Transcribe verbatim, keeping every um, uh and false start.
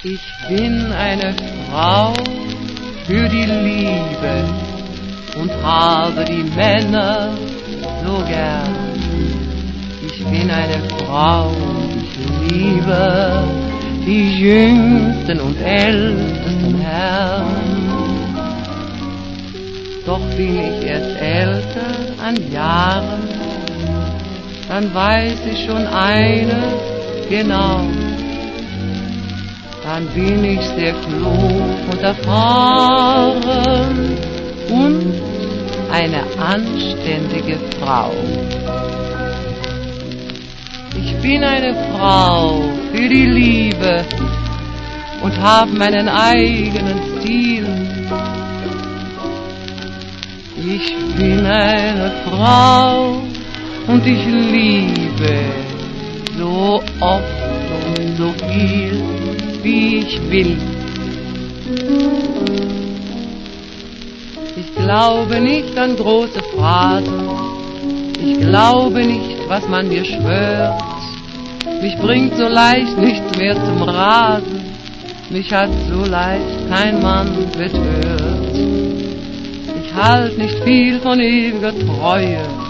Ich bin eine Frau für die Liebe und habe die Männer so gern. Ich bin eine Frau und ich liebe die jüngsten und ältesten Herren. Doch bin ich erst älter an Jahren, dann weiß ich schon eines genau. Dann bin ich sehr klug und erfahren und eine anständige Frau. Ich bin eine Frau für die Liebe und habe meinen eigenen Stil. Ich bin eine Frau und ich liebe so oft und so viel, wie ich will. Ich glaube nicht an große Phrasen, ich glaube nicht, was man mir schwört. Mich bringt so leicht nichts mehr zum Rasen, mich hat so leicht kein Mann betört. Ich halt nicht viel von ewiger Treue,